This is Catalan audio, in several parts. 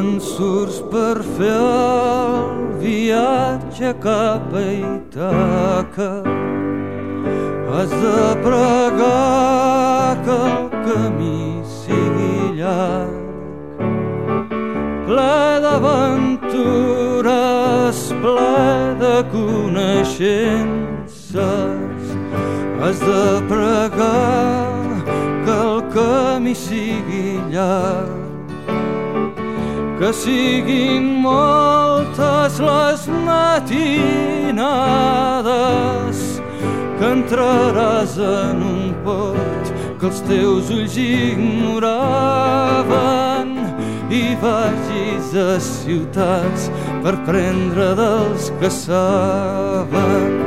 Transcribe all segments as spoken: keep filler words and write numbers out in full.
te'n surts per fer el viatge cap a Ítaca. Has de pregar que el camí sigui llarg, ple d'aventures, ple de coneixences. Has de pregar que el camí sigui llarg, que siguin moltes les matinades que entraràs en un port que els teus ulls ignoraven i vagis a ciutats per prendre dels que saben.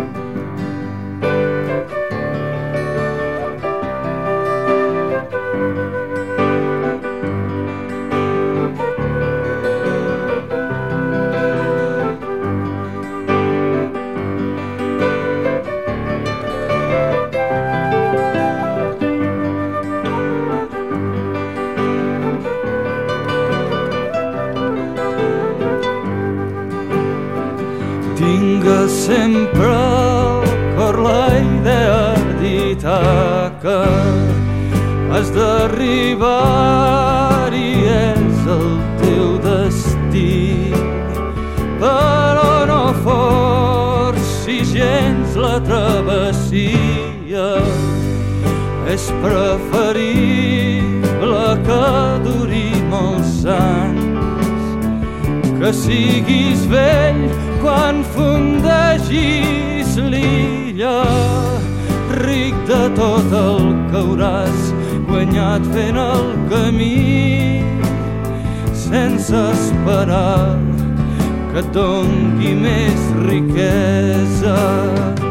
Tingues sempre al cor la idea d'Ítaca. Has d'arribar i és el teu destí, però no forcis gens la travessia. És preferible que duri molts anys, que siguis vell quan fundegis l'illa, ric de tot el que hauràs guanyat fent el camí, sense esperar que et dongui més riqueses.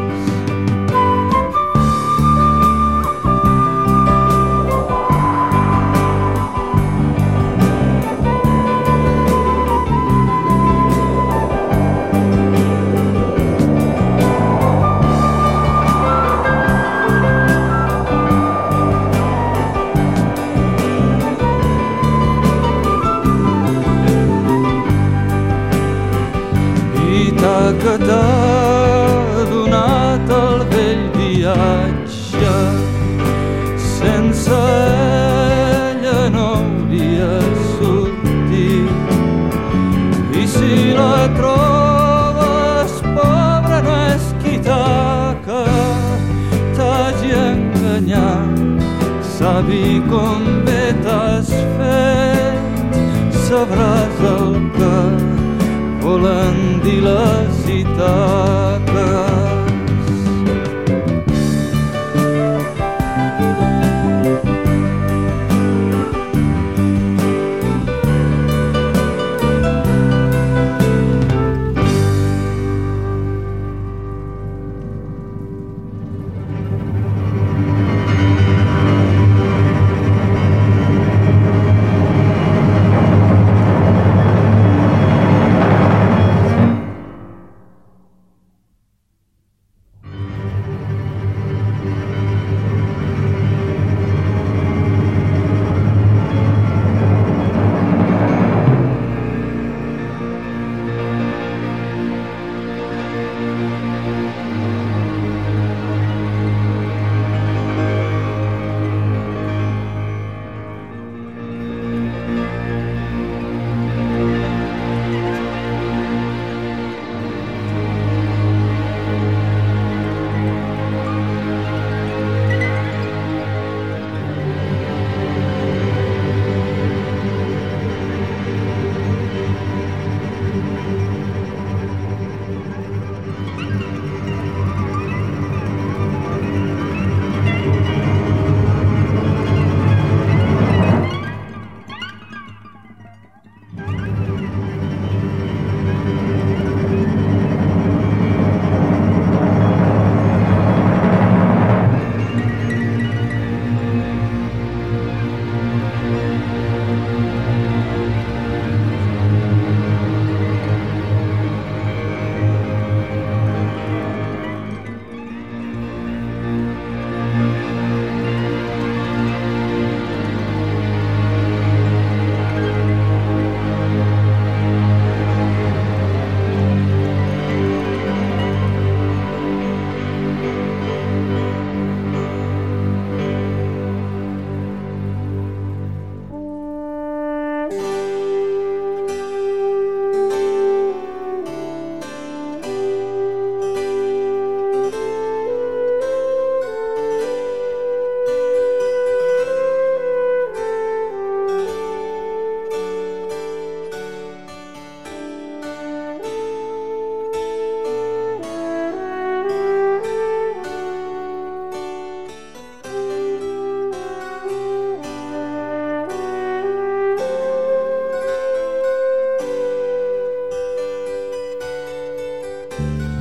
Que t'ha donat el vell viatge, sense ella no hauria sortit. I si la trobes pobra no és Ítaca t'hagi enganyat, sabi com bé t'has fet, sabràs el que volen dir les Ítaques.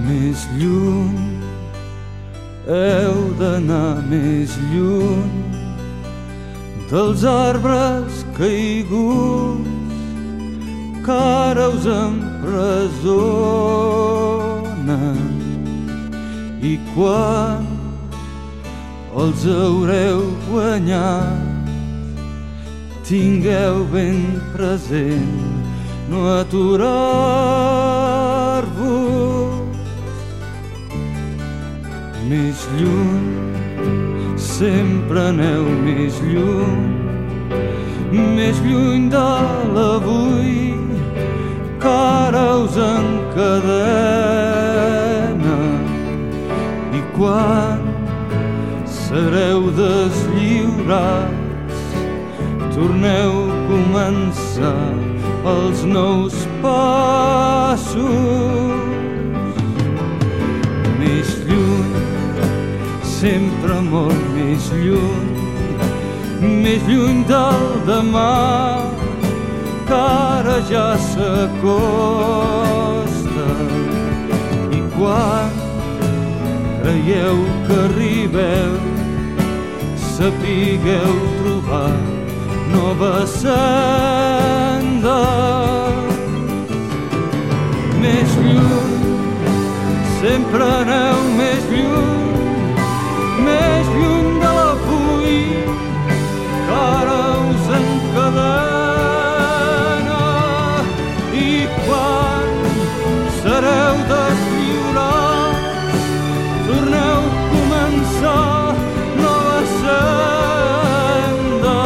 Més lluny, heu d'anar més lluny dels arbres caiguts que ara us empresonen, i quan els haureu guanyat tingueu ben present no aturar-vos. Més lluny, sempre aneu més lluny, més lluny de l'avui que ara us encadena, i quan sereu deslliurats torneu a començar els nous passos. Més lluny, sempre molt més lluny, més lluny del demà que ara ja s'acosta, i quan creieu que arribeu sapigueu trobar nova senda. Més lluny, sempre aneu més lluny, més lluny de l'avui que ara us encadena, i quan sereu deslliurats torneu a començar nova senda.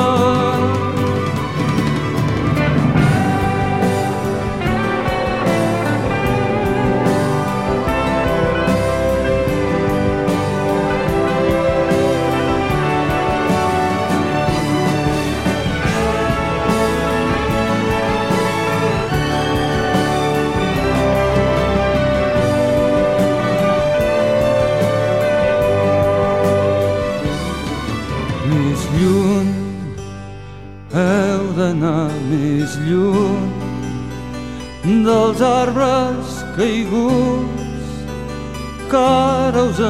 Més lluny, heu d'anar més lluny dels arbres caiguts que ara us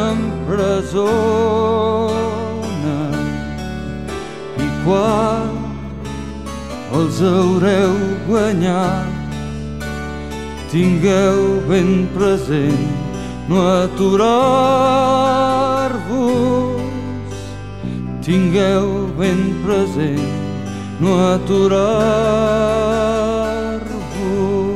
empresonen, i quan els haureu guanyat tingueu ben present no aturar-vos. Tingueu ben present no aturar-vos.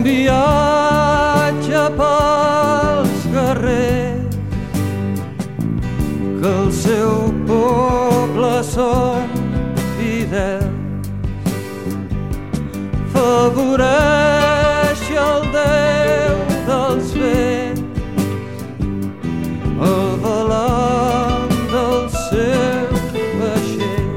viatge pels carrers que el seu poble són fidels, favoreix el Déu dels vents, el velam del seu vaixell.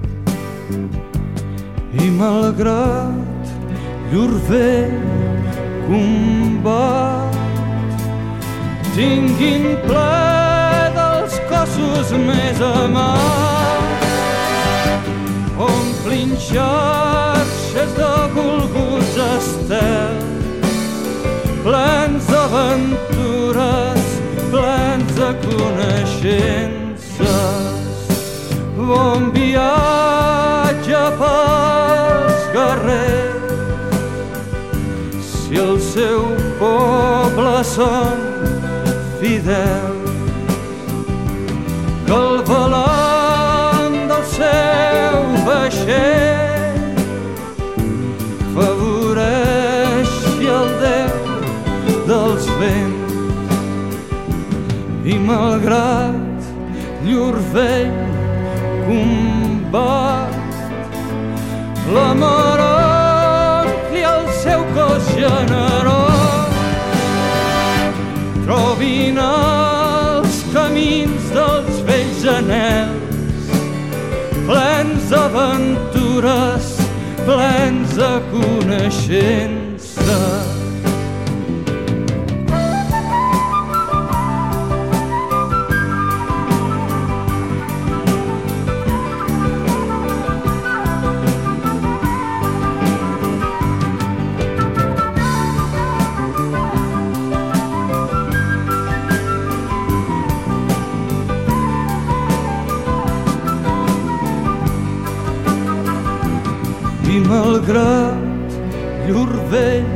I malgrat llur vell combat tinguin ple dels cossos més amats, omplin xarxes de volguts estels, plens d'aventures, plens de coneixences. Bon viatge pels guerrers, si el seu poble són fidels, que el velam del seu vaixell favoreixi el Déu dels vents. I malgrat llur vell combat, l'amor i el seu cos generós trobin els camins dels vells anhels, plens d'aventures, plens de coneixences. I malgrat llur vell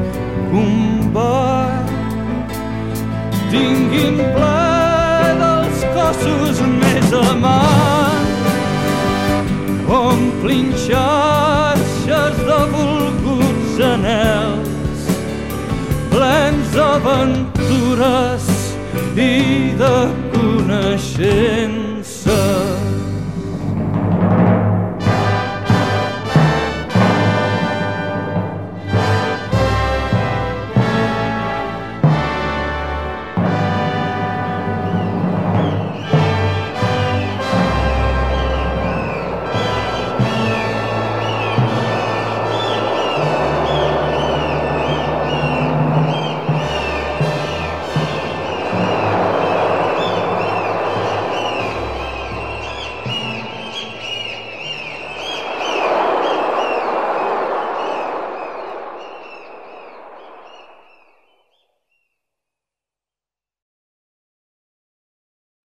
combat tinguin ple dels cossos més amats, omplin xarxes de volguts anhels, plens d'aventures i de coneixences.